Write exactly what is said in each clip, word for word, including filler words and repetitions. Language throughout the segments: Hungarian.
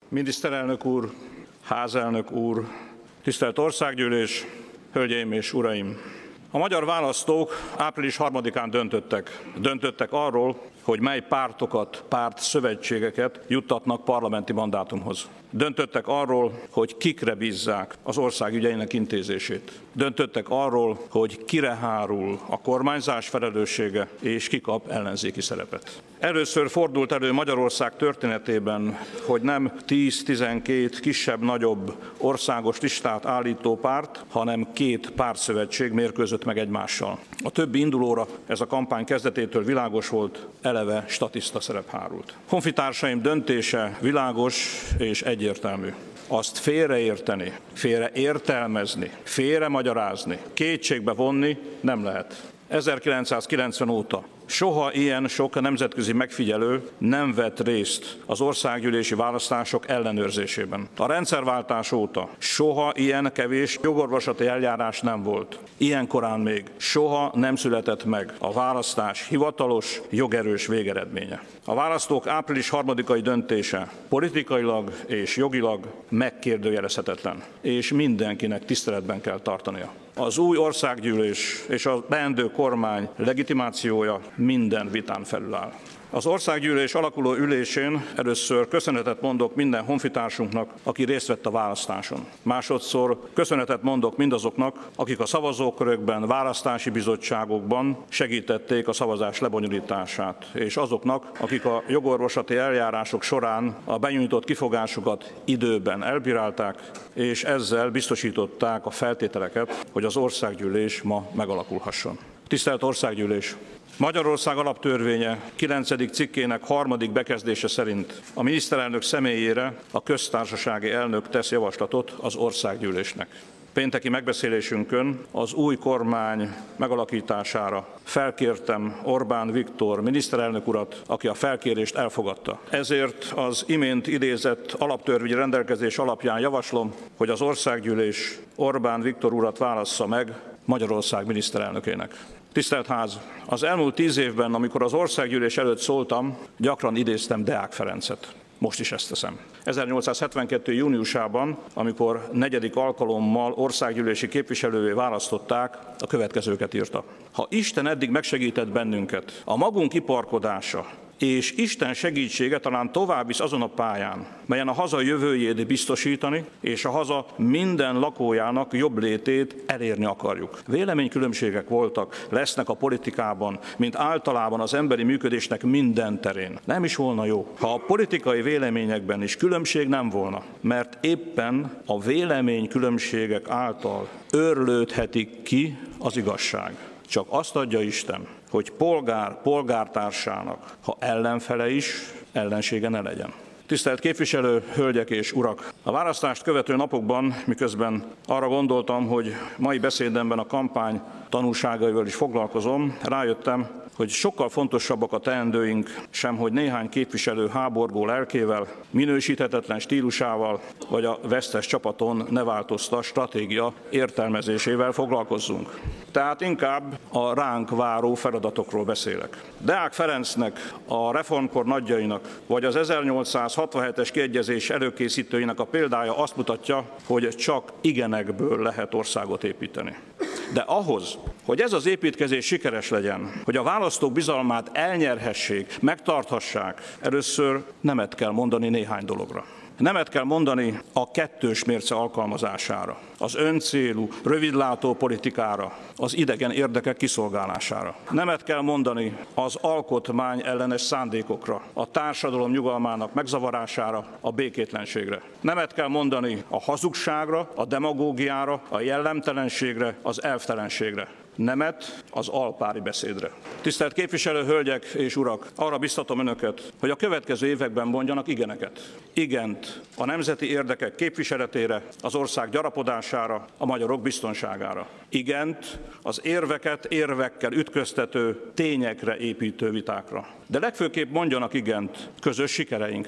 Miniszterelnök úr, házelnök úr, tisztelt Országgyűlés, hölgyeim és uraim! A magyar választók április harmadikán döntöttek. Döntöttek arról, hogy mely pártokat, pártszövetségeket juttatnak parlamenti mandátumhoz. Döntöttek arról, hogy kikre bízzák az ország ügyeinek intézését. Döntöttek arról, hogy kire hárul a kormányzás felelőssége, és ki kap ellenzéki szerepet. Először fordult elő Magyarország történetében, hogy nem tíz-tizenkét kisebb-nagyobb országos listát állító párt, hanem két pártszövetség mérkőzött meg egymással. A többi indulóra ez a kampány kezdetétől világos volt, eleve statiszta szerep hárult. Honfitársaim döntése világos és egyértelmű. Azt félreérteni, félreértelmezni, félremagyarázni, kétségbe vonni nem lehet. ezerkilencszázkilencven óta soha ilyen sok nemzetközi megfigyelő nem vett részt az országgyűlési választások ellenőrzésében. A rendszerváltás óta soha ilyen kevés jogorvoslati eljárás nem volt. Ilyen korán még soha nem született meg a választás hivatalos, jogerős végeredménye. A választók április harmadikai döntése politikailag és jogilag megkérdőjelezhetetlen, és mindenkinek tiszteletben kell tartania. Az új országgyűlés és a leendő kormány legitimációja minden vitán felüláll. Az országgyűlés alakuló ülésén először köszönetet mondok minden honfitársunknak, aki részt vett a választáson. Másodszor köszönetet mondok mindazoknak, akik a szavazókörökben, választási bizottságokban segítették a szavazás lebonyolítását, és azoknak, akik a jogorvoslati eljárások során a benyújtott kifogásokat időben elbírálták, és ezzel biztosították a feltételeket, hogy az országgyűlés ma megalakulhasson. Tisztelt Országgyűlés! Magyarország alaptörvénye kilencedik cikkének harmadik bekezdése szerint a miniszterelnök személyére a köztársasági elnök tesz javaslatot az országgyűlésnek. Pénteki megbeszélésünkön az új kormány megalakítására felkértem Orbán Viktor miniszterelnök urat, aki a felkérést elfogadta. Ezért az imént idézett alaptörvényi rendelkezés alapján javaslom, hogy az országgyűlés Orbán Viktor urat válassza meg Magyarország miniszterelnökének. Tisztelt Ház! Az elmúlt tíz évben, amikor az országgyűlés előtt szóltam, gyakran idéztem Deák Ferencet. Most is ezt teszem. ezernyolcszázhetvenkettő. júniusában, amikor negyedik alkalommal országgyűlési képviselővé választották, a következőket írta. Ha Isten eddig megsegített bennünket, a magunk iparkodása és Isten segítsége talán tovább visz azon a pályán, melyen a haza jövőjét biztosítani, és a haza minden lakójának jobb létét elérni akarjuk. Véleménykülönbségek voltak, lesznek a politikában, mint általában az emberi működésnek minden terén. Nem is volna jó, ha a politikai véleményekben is különbség nem volna, mert éppen a véleménykülönbségek által őrlődhetik ki az igazság. Csak azt adja Isten, hogy polgár polgártársának, ha ellenfele is, ellensége ne legyen. Tisztelt képviselő, hölgyek és urak! A választást követő napokban, miközben arra gondoltam, hogy mai beszédemben a kampány tanulságaival is foglalkozom, rájöttem, hogy sokkal fontosabbak a teendőink, sem hogy néhány képviselő háborgó lelkével, minősíthetetlen stílusával, vagy a vesztes csapaton ne változta stratégia értelmezésével foglalkozzunk. Tehát inkább a ránk váró feladatokról beszélek. Deák Ferencnek, a reformkor nagyjainak, vagy az ezernyolcszázhatvanhetes kiegyezés előkészítőinek a példája azt mutatja, hogy csak igenekből lehet országot építeni. De ahhoz, hogy ez az építkezés sikeres legyen, hogy a választók bizalmát elnyerhessék, megtarthassák, először nemet kell mondani néhány dologra. Nemet kell mondani a kettős mérce alkalmazására, az öncélú, rövidlátó politikára, az idegen érdekek kiszolgálására. Nemet kell mondani az alkotmány ellenes szándékokra, a társadalom nyugalmának megzavarására, a békétlenségre. Nemet kell mondani a hazugságra, a demagógiára, a jellemtelenségre, az elvtelenségre. Nemet az alpári beszédre. Tisztelt képviselő, hölgyek és urak, arra biztatom önöket, hogy a következő években mondjanak igeneket. Igent a nemzeti érdekek képviseletére, az ország gyarapodására, a magyarok biztonságára. Igent az érveket érvekkel ütköztető, tényekre építő vitákra. De legfőképp mondjanak igent közös sikereinkre.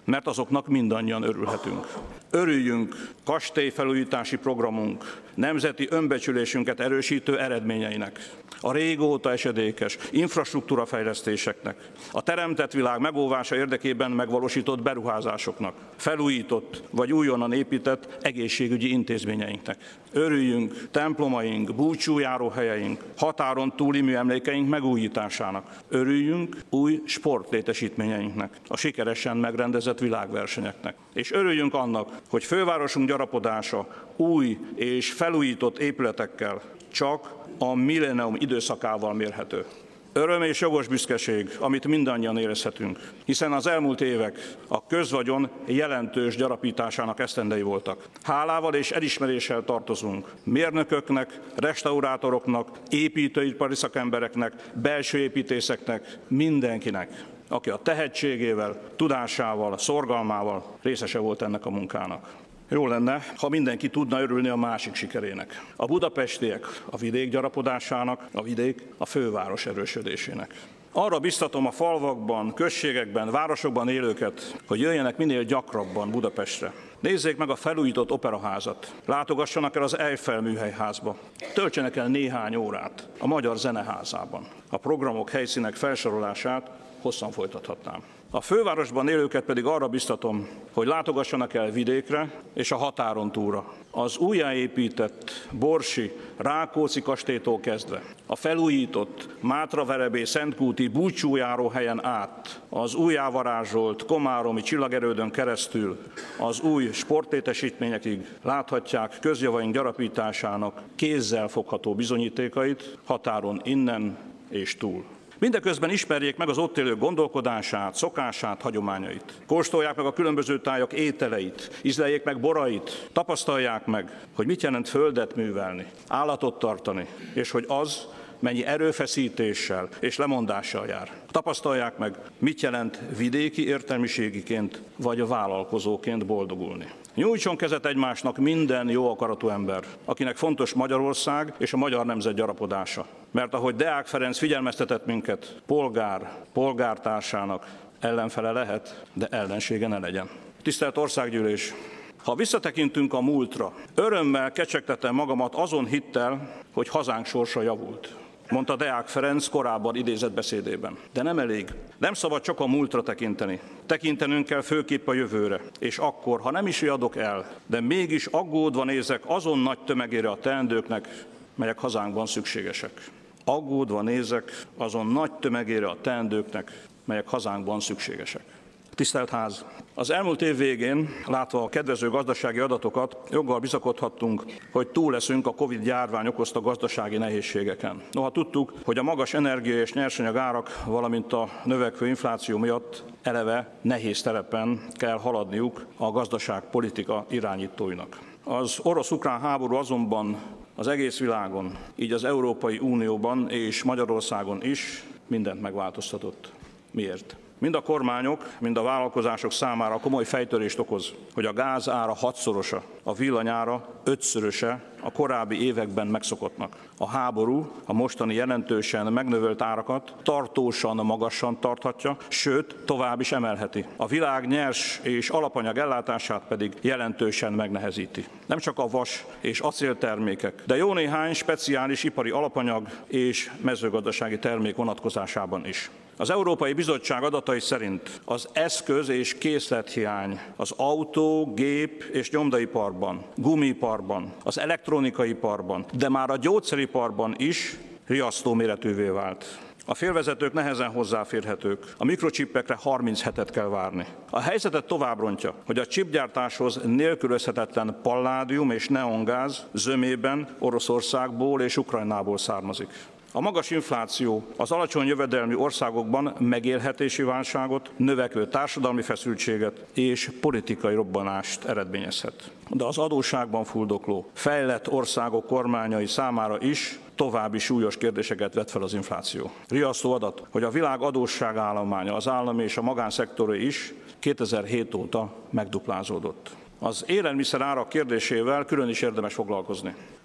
mert azoknak mindannyian örülhetünk. Örüljünk kastélyfelújítási programunk, nemzeti önbecsülésünket erősítő eredményeinek, a régóta esedékes infrastruktúrafejlesztéseknek, a teremtett világ megóvása érdekében megvalósított beruházásoknak, felújított vagy újonnan épített egészségügyi intézményeinknek. Örüljünk templomaink, búcsújáróhelyeink, határon túli műemlékeink megújításának. Örüljünk új sportlétesítményeinknek, a sikeresen megrendezett világversenyeknek. És örüljünk annak, hogy fővárosunk gyarapodása új és felújított épületekkel csak a millennium időszakával mérhető. Öröm és jogos büszkeség, amit mindannyian érezhetünk, hiszen az elmúlt évek a közvagyon jelentős gyarapításának esztendei voltak. Hálával és elismeréssel tartozunk mérnököknek, restaurátoroknak, építőipari szakembereknek, belső építészeknek, mindenkinek, aki a tehetségével, tudásával, szorgalmával részese volt ennek a munkának. Jó lenne, ha mindenki tudna örülni a másik sikerének. A budapestiek a vidék gyarapodásának, a vidék a főváros erősödésének. Arra biztatom a falvakban, községekben, városokban élőket, hogy jöjjenek minél gyakrabban Budapestre. Nézzék meg a felújított operaházat, látogassanak el az Eiffel műhelyházba, töltsenek el néhány órát a Magyar Zeneházában. A programok, helyszínek felsorolását hosszan folytathatnám. A fővárosban élőket pedig arra biztatom, hogy látogassanak el vidékre és a határon túlra. Az újjáépített borsi, Rákóczi kastélytól kezdve, a felújított Mátraverebé Szentkúti búcsújáróhelyen át, az újjávarázsolt komáromi csillagerődön keresztül, az új sportlétesítményekig láthatják közjavaink gyarapításának kézzel fogható bizonyítékait határon innen és túl. Mindeközben ismerjék meg az ott élők gondolkodását, szokását, hagyományait. Kóstolják meg a különböző tájak ételeit, ízleljék meg borait, tapasztalják meg, hogy mit jelent földet művelni, állatot tartani, és hogy az mennyi erőfeszítéssel és lemondással jár. Tapasztalják meg, mit jelent vidéki értelmiségiként vagy vállalkozóként boldogulni. Nyújtson kezet egymásnak minden jó akaratú ember, akinek fontos Magyarország és a magyar nemzet gyarapodása. Mert ahogy Deák Ferenc figyelmeztetett minket, polgár, polgártársának ellenfele lehet, de ellensége ne legyen. Tisztelt Országgyűlés! Ha visszatekintünk a múltra, örömmel kecsegtetem magamat azon hittel, hogy hazánk sorsa javult, mondta Deák Ferenc korábban idézett beszédében. De nem elég. Nem szabad csak a múltra tekinteni. Tekintenünk kell főképp a jövőre. És akkor, ha nem is riadok el, de mégis aggódva nézek azon nagy tömegére a teendőknek, melyek hazánkban szükségesek. Aggódva nézek azon nagy tömegére a teendőknek, melyek hazánkban szükségesek. Tisztelt Ház! Az elmúlt év végén, látva a kedvező gazdasági adatokat, joggal bizakodhattunk, hogy túl leszünk a Covid-járvány okozta gazdasági nehézségeken. Noha tudtuk, hogy a magas energia és nyersanyag árak, valamint a növekvő infláció miatt eleve nehéz terepen kell haladniuk a gazdaságpolitika irányítóinak. Az orosz-ukrán háború azonban az egész világon, így az Európai Unióban és Magyarországon is mindent megváltoztatott. Miért? Mind a kormányok, mind a vállalkozások számára komoly fejtörést okoz, hogy a gáz ára hatszorosa, a villanyára ötszöröse a korábbi években megszokottnak. A háború a mostani jelentősen megnövelt árakat tartósan magasan tarthatja, sőt, tovább is emelheti. A világ nyers és alapanyag ellátását pedig jelentősen megnehezíti. Nem csak a vas és acéltermékek, de jó néhány speciális ipari alapanyag és mezőgazdasági termék vonatkozásában is. Az Európai Bizottság adatai szerint az eszköz- és készlethiány az autó, gép és nyomdaiparban, gumiiparban, az elektronikaparban, de már a gyógyszeriparban is riasztó méretűvé vált. A félvezetők nehezen hozzáférhetők, a mikrochippekre harminc hetet kell várni. A helyzetet tovább rontja, hogy a chipgyártáshoz nélkülözhetetlen palládium és neongáz zömében Oroszországból és Ukrajnából származik. A magas infláció az alacsony jövedelmű országokban megélhetési válságot, növekvő társadalmi feszültséget és politikai robbanást eredményezhet. De az adósságban fuldokló, fejlett országok kormányai számára is további súlyos kérdéseket vet fel az infláció. Riasztó adat, hogy a világ adósságállománya, az állami és a magánszektoré is kétezer-hét óta megduplázódott. Az élelmiszer árak kérdésével külön is érdemes foglalkozni.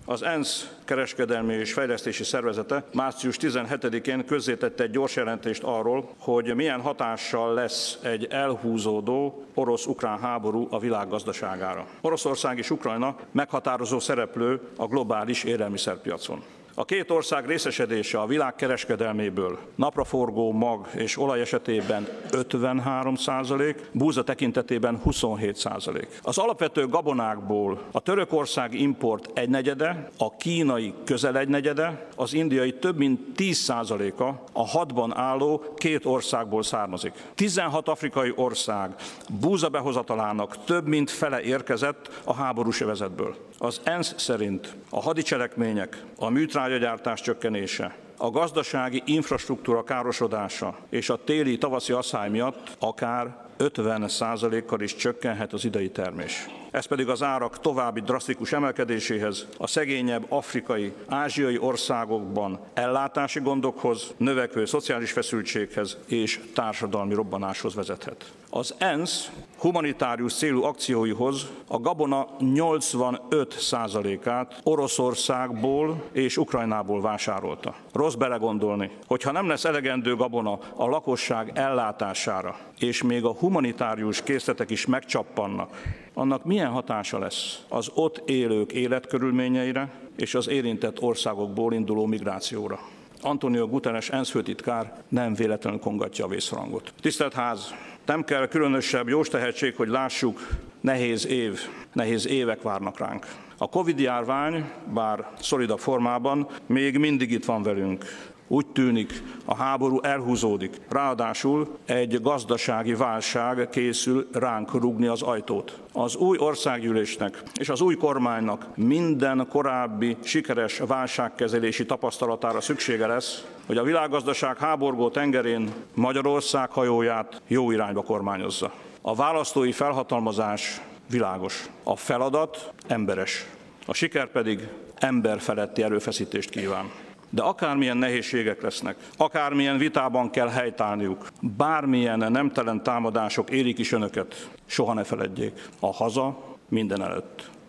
Az ENSZ kereskedelmi és fejlesztési szervezete március tizenhetedikén közzétette egy gyors jelentést arról, hogy milyen hatással lesz egy elhúzódó orosz-ukrán háború a világ gazdaságára. Oroszország és Ukrajna meghatározó szereplő a globális élelmiszerpiacon. A két ország részesedése a világ kereskedelméből napraforgó mag és olaj esetében ötvenhárom százalék, búza tekintetében huszonhét százalék. Az alapvető gabonákból a törökországi import egynegyede, a kínai közel egynegyede, az indiai több mint tíz százaléka a hatban álló két országból származik. tizenhat afrikai ország búza behozatalának több mint fele érkezett a háborús övezetből. Az ENSZ szerint a hadicselekmények, a műtrágyagyártás csökkenése, a gazdasági infrastruktúra károsodása és a téli-tavaszi asszály miatt akár ötven százalékkal is csökkenhet az idei termés. Ez pedig az árak további drasztikus emelkedéséhez, a szegényebb afrikai, ázsiai országokban ellátási gondokhoz, növekvő szociális feszültséghez és társadalmi robbanáshoz vezethet. Az ENSZ humanitárius célú akcióihoz a gabona nyolcvanöt százalékát Oroszországból és Ukrajnából vásárolta. Rossz belegondolni, hogyha nem lesz elegendő gabona a lakosság ellátására, és még a humanitárius készletek is megcsappannak, annak milyen hatása lesz az ott élők életkörülményeire és az érintett országokból induló migrációra. Antonio Guterres ENSZ főtitkár nem véletlenül kongatja a vészharangot. Tisztelt Ház! Nem kell különösebb jóstehetség, hogy lássuk, nehéz év, nehéz évek várnak ránk. A Covid-járvány, bár szolidabb formában, még mindig itt van velünk. Úgy tűnik, a háború elhúzódik. Ráadásul egy gazdasági válság készül ránk rúgni az ajtót. Az új országgyűlésnek és az új kormánynak minden korábbi sikeres válságkezelési tapasztalatára szüksége lesz, hogy a világgazdaság háborgó tengerén Magyarország hajóját jó irányba kormányozza. A választói felhatalmazás világos. A feladat emberes. A siker pedig emberfeletti erőfeszítést kíván. De akármilyen nehézségek lesznek, akármilyen vitában kell helytállniuk, bármilyen nemtelen támadások érik is önöket, soha ne feledjék, a haza mindenelőtt.